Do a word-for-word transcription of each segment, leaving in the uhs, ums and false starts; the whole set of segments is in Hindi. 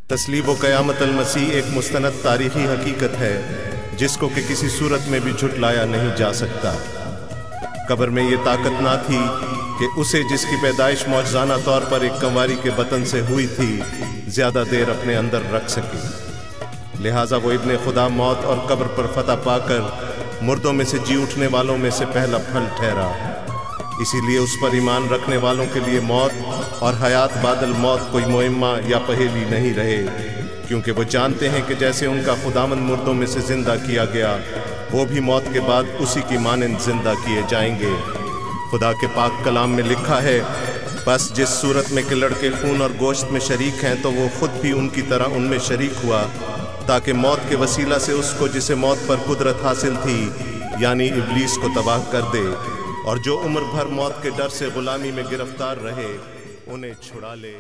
तस्लीब व क़यामत अल-मसीह एक मुस्तनद तारीख़ी हकीकत है जिसको कि किसी सूरत में भी झुटलाया नहीं जा सकता। कब्र में ये ताकत ना थी कि उसे, जिसकी पैदाइश मौजज़ाना तौर पर एक कंवारी के बतन से हुई थी, ज़्यादा देर अपने अंदर रख सके। लिहाजा वो इब्ने खुदा मौत और कब्र पर फतह पाकर मुर्दों में से जी उठने वालों में से पहला फल ठहरा। इसीलिए उस पर ईमान रखने वालों के लिए मौत और हयात बादल मौत कोई मुइम्मा या पहेली नहीं रहे, क्योंकि वो जानते हैं कि जैसे उनका खुदावंद मुर्दों में से जिंदा किया गया, वो भी मौत के बाद उसी की मानंद जिंदा किए जाएंगे। खुदा के पाक कलाम में लिखा है, बस जिस सूरत में कि लड़के खून और गोश्त में शरीक हैं, तो वो खुद भी उनकी तरह उनमें शरीक हुआ, ताकि मौत के वसीला से उसको जिसे मौत पर कुदरत हासिल थी, यानी इब्लीस को तबाह कर दे, और जो उम्र भर मौत के डर से गुलामी में गिरफ्तार रहे उन्हें छुड़ा ले।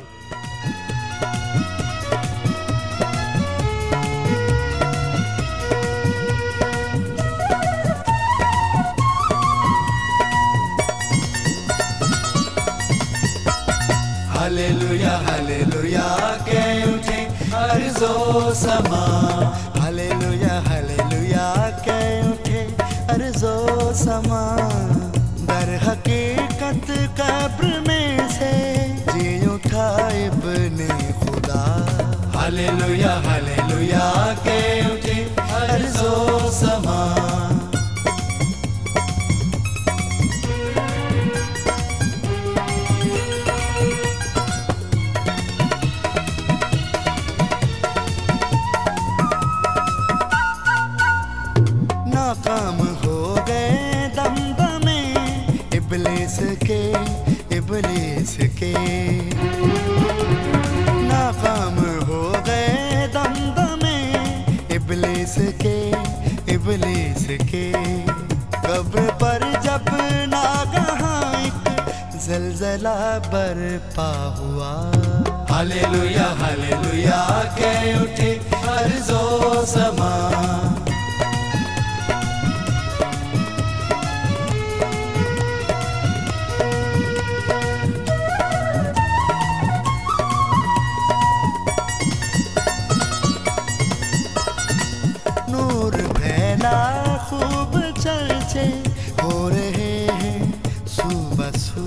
हालेलुया हालेलुया के उठे अर्ज़ो समा, हालेलुया हालेलुया के उठे अर्ज़ो समा। दर हकीकत कब्र में से जी उठा इब्ने खुदा, हालेलुया हालेलुया के उठे अर्ज़ो समा। नाकाम हो गए दमदमे इब्लीस के, इब्लीस के नाकाम हो गए दमदमे इब्लीस के, इब्लीस के। कब्र पर जब नागहां एक ज़लज़ला बरपा हुआ, हालेलुया हालेलुया के उठे अर्ज़ो समा। खूब चर्चे हो रहे हैं सुबह सू,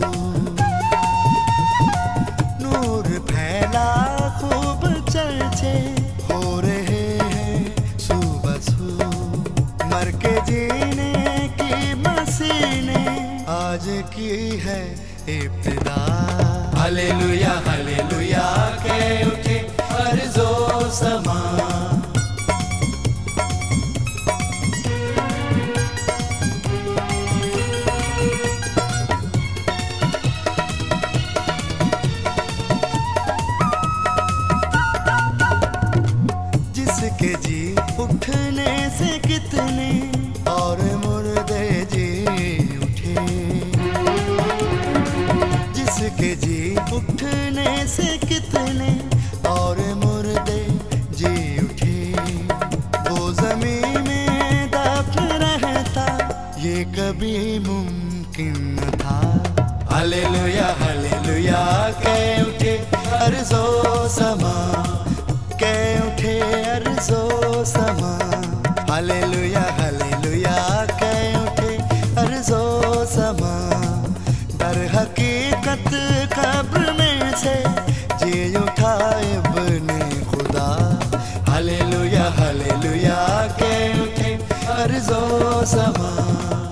नूर फैला खूब चर्चे हो रहे हैं सुबह सू। मर के जीने की मसीह ने आज की है इब्तिदा, हालेलुया हालेलुया के उठे अर्ज़ो समा। के जी उठने से कितने और मुर्दे जी उठे, जिसके जी उठने से कितने और मुर्दे जी उठे। वो ज़मीन में दफन रहता ये कभी मुमकिन न था, हालेलुया हालेलुया के उठे अर्ज़ो समा, के उठे अर्ज़ो समा। हालेलुया हालेलुया के उठे अर्ज़ो समा। दर हकीकत कब्र में से जी उठा इब्ने खुदा, हालेलुया हालेलुया के उठे अर्ज़ो समा।